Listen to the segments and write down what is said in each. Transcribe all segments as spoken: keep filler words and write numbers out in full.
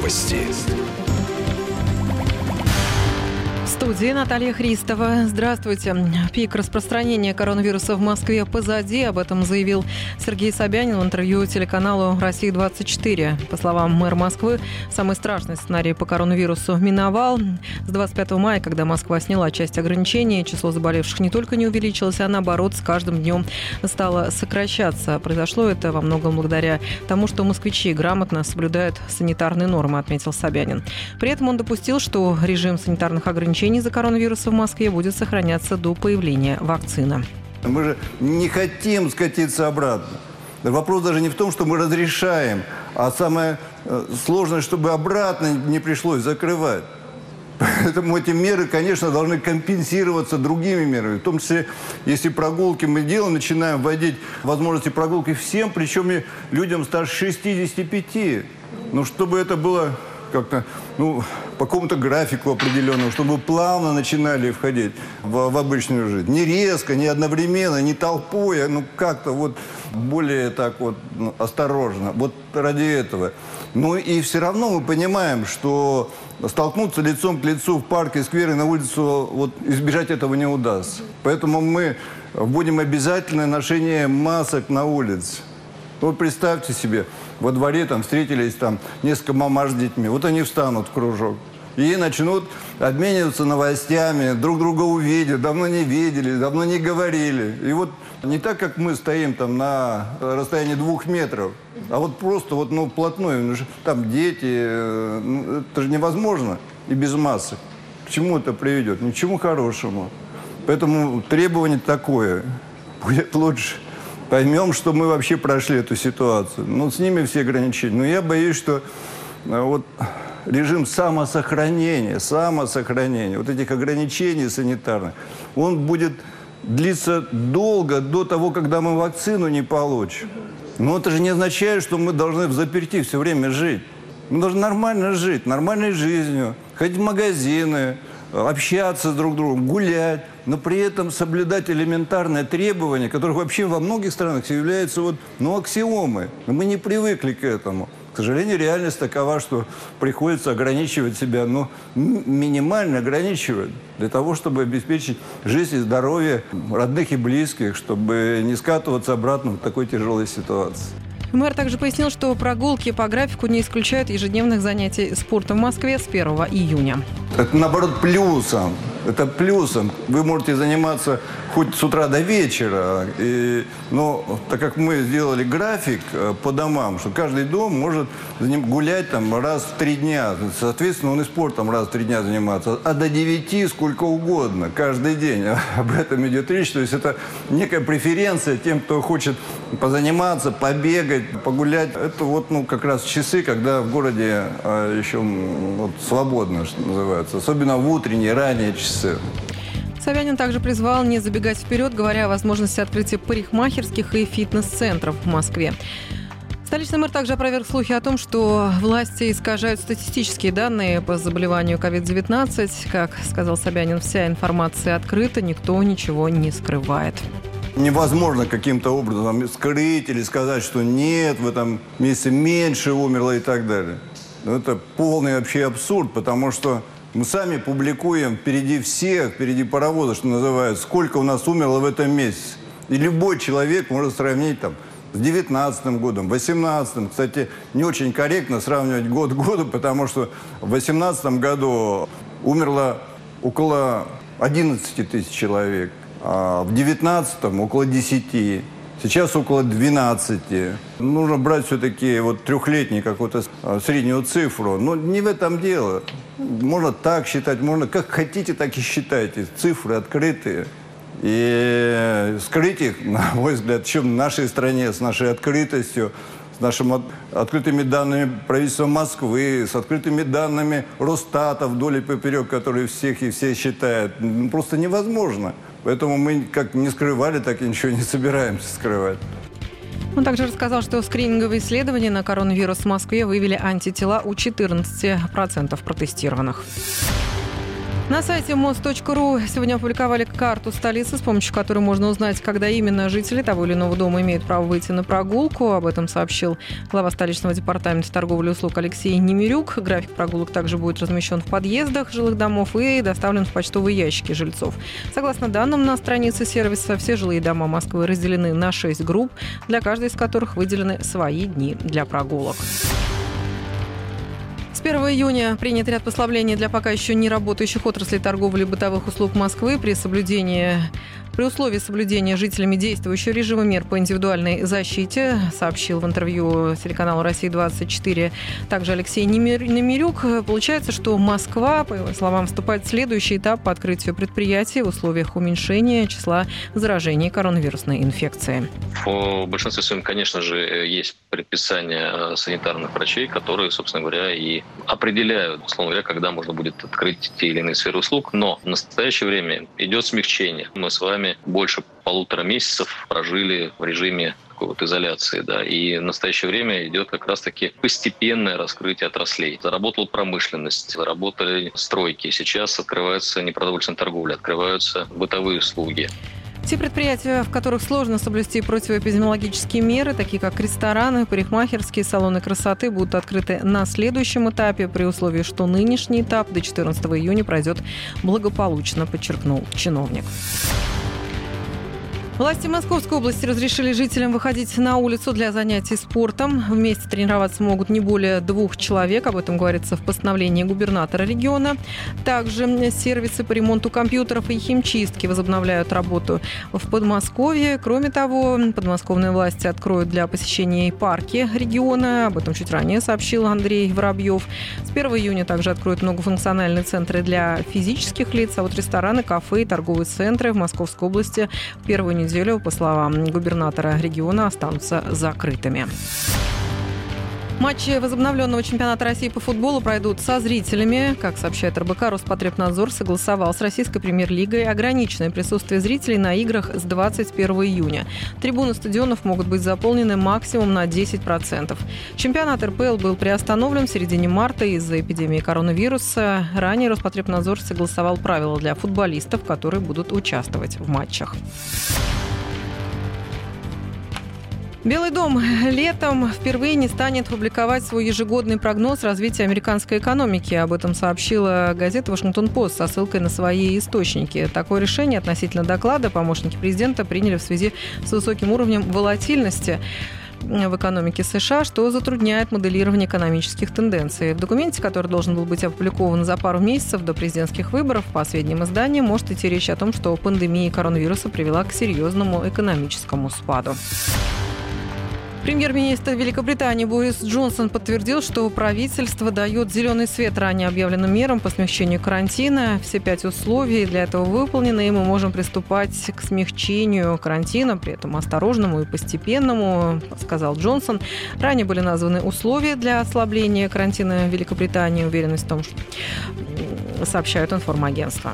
Новости. В студии Наталья Христова. Здравствуйте. Пик распространения коронавируса в Москве позади. Об этом заявил Сергей Собянин в интервью телеканалу «Россия двадцать четыре». По словам мэра Москвы, самый страшный сценарий по коронавирусу миновал. С двадцать пятого мая, когда Москва сняла часть ограничений, число заболевших не только не увеличилось, а наоборот, с каждым днем стало сокращаться. Произошло это во многом благодаря тому, что москвичи грамотно соблюдают санитарные нормы, отметил Собянин. При этом он допустил, что режим санитарных ограничений из-за коронавируса в Москве будет сохраняться до появления вакцины. Мы же не хотим скатиться обратно. Вопрос даже не в том, что мы разрешаем, а самое сложное, чтобы обратно не пришлось закрывать. Поэтому эти меры, конечно, должны компенсироваться другими мерами. В том числе, если прогулки мы делаем, начинаем вводить возможности прогулки всем, причем и людям старше шестидесяти пяти. Ну, чтобы это было как-то, ну, по какому-то графику определенному, чтобы плавно начинали входить в, в обычную жизнь. Не резко, не одновременно, не толпой, а ну как-то вот более так вот ну, осторожно. Вот ради этого. Ну и все равно мы понимаем, что столкнуться лицом к лицу в парке, сквере, на улицу, вот избежать этого не удастся. Поэтому мы вводим обязательное ношение масок на улице. Вот представьте себе, во дворе там встретились там несколько мамаш с детьми. Вот они встанут в кружок и начнут обмениваться новостями, друг друга увидят, давно не видели, давно не говорили. И вот не так, как мы стоим там на расстоянии двух метров, а вот просто вот, ну, вплотную. Там дети, ну, это же невозможно и без масок. К чему это приведет? Ни к чему хорошему. Поэтому требование такое. Будет лучше. Поймем, что мы вообще прошли эту ситуацию. Ну, снимем все ограничения. Но я боюсь, что вот режим самосохранения, самосохранения, вот этих ограничений санитарных, он будет длиться долго, до того, когда мы вакцину не получим. Но это же не означает, что мы должны взаперти все время жить. Мы должны нормально жить, нормальной жизнью, ходить в магазины, общаться друг с другом, гулять, но при этом соблюдать элементарные требования, которых вообще во многих странах являются вот, ну, аксиомой. Но мы не привыкли к этому. К сожалению, реальность такова, что приходится ограничивать себя, ну, минимально ограничивать, для того, чтобы обеспечить жизнь и здоровье родных и близких, чтобы не скатываться обратно в такой тяжелой ситуации. Мэр также пояснил, что прогулки по графику не исключают ежедневных занятий спортом в Москве с первого июня. Это, наоборот, плюсом. Это плюсом. Вы можете заниматься хоть с утра до вечера. И, но так как мы сделали график по домам, что каждый дом может гулять там раз в три дня. Соответственно, он и спортом раз в три дня заниматься. А до девяти сколько угодно, каждый день. Об этом идет речь. То есть это некая преференция тем, кто хочет позаниматься, побегать, погулять. Это вот, ну, как раз часы, когда в городе а, еще вот, свободно, что называется. Особенно в утренние, ранние часы. Собянин также призвал не забегать вперед, говоря о возможности открытия парикмахерских и фитнес-центров в Москве. Столичный мэр также опроверг слухи о том, что власти искажают статистические данные по заболеванию ковид девятнадцать. Как сказал Собянин, вся информация открыта, никто ничего не скрывает. Невозможно каким-то образом скрыть или сказать, что нет, в этом месяце меньше умерло и так далее. Но это полный вообще абсурд, потому что мы сами публикуем впереди всех, впереди паровоза, что называется, сколько у нас умерло в этом месяце. И любой человек может сравнить там с девятнадцатым годом, восемнадцатым. Кстати, не очень корректно сравнивать год к году, потому что в восемнадцатом году умерло около одиннадцати тысяч человек, а в девятнадцатом около десяти. Сейчас около двенадцати. Нужно брать все-таки вот трехлетнюю какую-то среднюю цифру. Но не в этом дело. Можно так считать, можно как хотите, так и считайте. Цифры открытые. И скрыть их, на мой взгляд, чем в нашей стране, с нашей открытостью, с нашими от, открытыми данными правительства Москвы, с открытыми данными Росстата вдоль и поперек, которые всех и все считают. Просто невозможно. Поэтому мы как не скрывали, так и ничего не собираемся скрывать. Он также рассказал, что скрининговые исследования на коронавирус в Москве выявили антитела у четырнадцати процентов протестированных. На сайте моз точка ру сегодня опубликовали карту столицы, с помощью которой можно узнать, когда именно жители того или иного дома имеют право выйти на прогулку. Об этом сообщил глава столичного департамента торговли и услуг Алексей Немирюк. График прогулок также будет размещен в подъездах жилых домов и доставлен в почтовые ящики жильцов. Согласно данным на странице сервиса, все жилые дома Москвы разделены на шесть групп, для каждой из которых выделены свои дни для прогулок. С первого июня принят ряд послаблений для пока еще не работающих отраслей торговли и бытовых услуг Москвы при соблюдении При условии соблюдения жителями действующего режима мер по индивидуальной защите, сообщил в интервью телеканалу «Россия-двадцать четыре» также Алексей Немирюк. Получается, что Москва, по его словам, вступает в следующий этап по открытию предприятий в условиях уменьшения числа заражений коронавирусной инфекцией. В большинстве своем, конечно же, есть предписания санитарных врачей, которые, собственно говоря, и определяют, условно говоря, когда можно будет открыть те или иные сферы услуг. Но в настоящее время идет смягчение. Мы с вами больше полутора месяцев прожили в режиме такой вот изоляции, да, и в настоящее время идет как раз-таки постепенное раскрытие отраслей. Заработала промышленность, заработали стройки, сейчас открывается непродовольственная торговля, открываются бытовые услуги. Те предприятия, в которых сложно соблюсти противоэпидемиологические меры, такие как рестораны, парикмахерские, салоны красоты, будут открыты на следующем этапе, при условии, что нынешний этап до четырнадцатого июня пройдет благополучно, подчеркнул чиновник. Власти Московской области разрешили жителям выходить на улицу для занятий спортом. Вместе тренироваться могут не более двух человек. Об этом говорится в постановлении губернатора региона. Также сервисы по ремонту компьютеров и химчистки возобновляют работу в Подмосковье. Кроме того, подмосковные власти откроют для посещения и парки региона. Об этом чуть ранее сообщил Андрей Воробьев. С первого июня также откроют многофункциональные центры для физических лиц. А вот рестораны, кафе и торговые центры в Московской области в первую неделю, по словам губернатора региона, останутся закрытыми. Матчи возобновленного чемпионата России по футболу пройдут со зрителями. Как сообщает эр бэ ка, Роспотребнадзор согласовал с Российской премьер-лигой ограниченное присутствие зрителей на играх с двадцать первого июня. Трибуны стадионов могут быть заполнены максимум на десять процентов. Чемпионат эр пэ эл был приостановлен в середине марта из-за эпидемии коронавируса. Ранее Роспотребнадзор согласовал правила для футболистов, которые будут участвовать в матчах. Белый дом летом впервые не станет публиковать свой ежегодный прогноз развития американской экономики. Об этом сообщила газета «Вашингтон-Пост» со ссылкой на свои источники. Такое решение относительно доклада помощники президента приняли в связи с высоким уровнем волатильности в экономике США, что затрудняет моделирование экономических тенденций. В документе, который должен был быть опубликован за пару месяцев до президентских выборов, по сведениям издания, может идти речь о том, что пандемия коронавируса привела к серьезному экономическому спаду. Премьер-министр Великобритании Борис Джонсон подтвердил, что правительство дает зеленый свет ранее объявленным мерам по смягчению карантина. Все пять условий для этого выполнены, и мы можем приступать к смягчению карантина, при этом осторожному и постепенному, сказал Джонсон. Ранее были названы условия для ослабления карантина в Великобритании. Уверенность в том, что сообщают информагентства.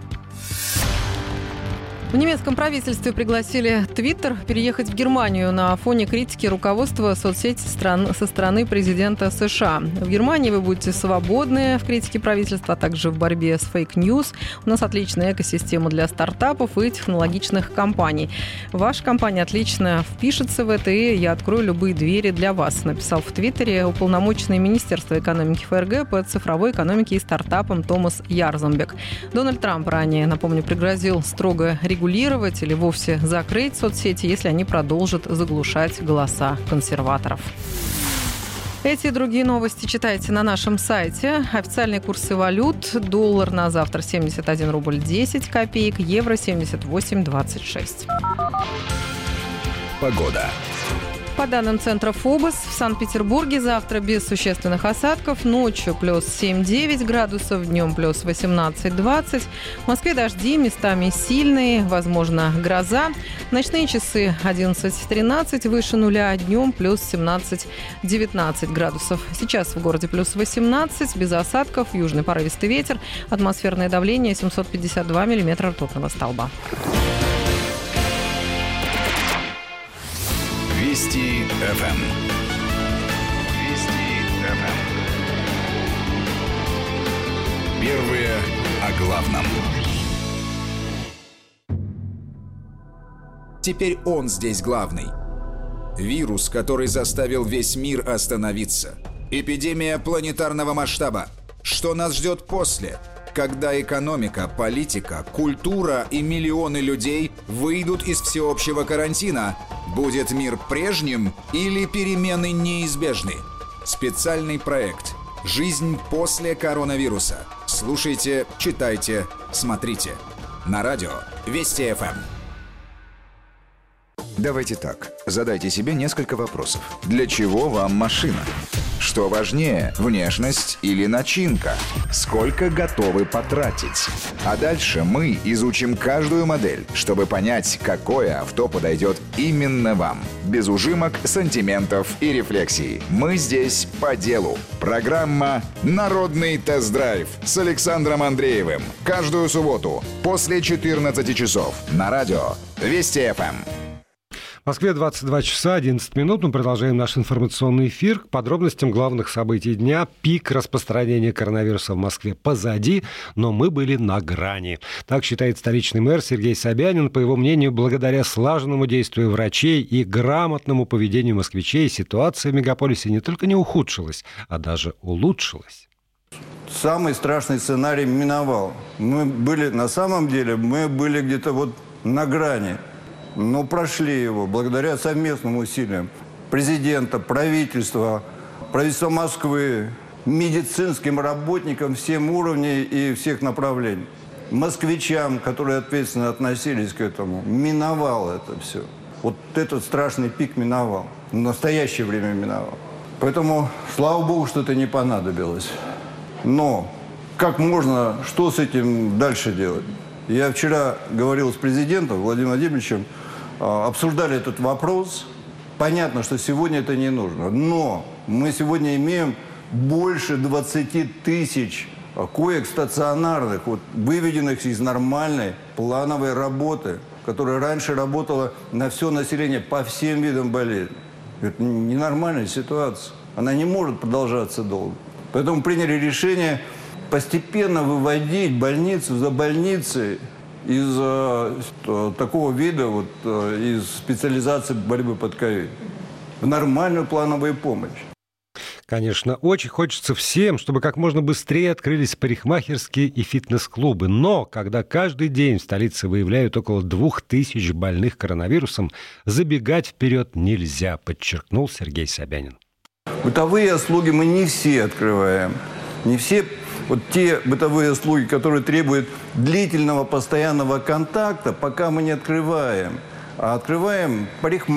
В немецком правительстве пригласили Твиттер переехать в Германию на фоне критики руководства соцсети стран, со стороны президента США. В Германии вы будете свободны в критике правительства, а также в борьбе с фейк-ньюс. У нас отличная экосистема для стартапов и технологичных компаний. Ваша компания отлично впишется в это, и я открою любые двери для вас, написал в Твиттере уполномоченный Министерства экономики эф эр гэ по цифровой экономике и стартапам Томас Ярзенбек. Дональд Трамп ранее, напомню, пригрозил строго регулировать регулировать или вовсе закрыть соцсети, если они продолжат заглушать голоса консерваторов. Эти и другие новости читайте на нашем сайте. Официальные курсы валют. Доллар на завтра семьдесят один рубль десять копеек, евро семьдесят восемь двадцать шесть. Погода. По данным центра ФОБОС, в Санкт-Петербурге завтра без существенных осадков. Ночью плюс семь-девять градусов, днем плюс восемнадцать-двадцать. В Москве дожди, местами сильные, возможно, гроза. Ночные часы одиннадцать-тринадцать, выше нуля, днем плюс семнадцать-девятнадцать градусов. Сейчас в городе плюс восемнадцать, без осадков, южный порывистый ветер, атмосферное давление семьсот пятьдесят два миллиметра ртутного столба. Вести эф эм. Вести эф эм. Первые о главном. Теперь он здесь главный. Вирус, который заставил весь мир остановиться. Эпидемия планетарного масштаба. Что нас ждет после? Когда экономика, политика, культура и миллионы людей выйдут из всеобщего карантина, будет мир прежним или перемены неизбежны? Специальный проект «Жизнь после коронавируса». Слушайте, читайте, смотрите. На радио Вести-ФМ. Давайте так, задайте себе несколько вопросов. Для чего вам машина? Что важнее, внешность или начинка? Сколько готовы потратить? А дальше мы изучим каждую модель, чтобы понять, какое авто подойдет именно вам. Без ужимок, сантиментов и рефлексий. Мы здесь по делу. Программа «Народный тест-драйв» с Александром Андреевым. Каждую субботу после четырнадцати часов на радио Вести-ФМ. В Москве двадцать два часа одиннадцать минут. Мы продолжаем наш информационный эфир. К подробностям главных событий дня. Пик распространения коронавируса в Москве позади, но мы были на грани. Так считает столичный мэр Сергей Собянин. По его мнению, благодаря слаженному действию врачей и грамотному поведению москвичей ситуация в мегаполисе не только не ухудшилась, а даже улучшилась. Самый страшный сценарий миновал. Мы были, на самом деле, мы были где-то вот на грани. Но прошли его благодаря совместным усилиям президента, правительства, правительства Москвы, медицинским работникам всех уровней и всех направлений. Москвичам, которые ответственно относились к этому, миновал это все. Вот этот страшный пик миновал. В настоящее время миновал. Поэтому, слава богу, что это не понадобилось. Но как можно, что с этим дальше делать? Я вчера говорил с президентом Владимиром Владимировичем, обсуждали этот вопрос. Понятно, что сегодня это не нужно. Но мы сегодня имеем больше двадцати тысяч коек стационарных, вот, выведенных из нормальной плановой работы, которая раньше работала на все население по всем видам болезней. Это ненормальная ситуация. Она не может продолжаться долго. Поэтому приняли решение постепенно выводить больницу за больницей из э, такого вида, вот, э, из специализации борьбы под ковид в нормальную плановую помощь. Конечно, очень хочется всем, чтобы как можно быстрее открылись парикмахерские и фитнес-клубы. Но когда каждый день в столице выявляют около двух тысяч больных коронавирусом, забегать вперед нельзя, подчеркнул Сергей Собянин. Бытовые услуги мы не все открываем. Не все. Вот те бытовые услуги, которые требуют длительного, постоянного контакта, пока мы не открываем. А открываем парикмахерские.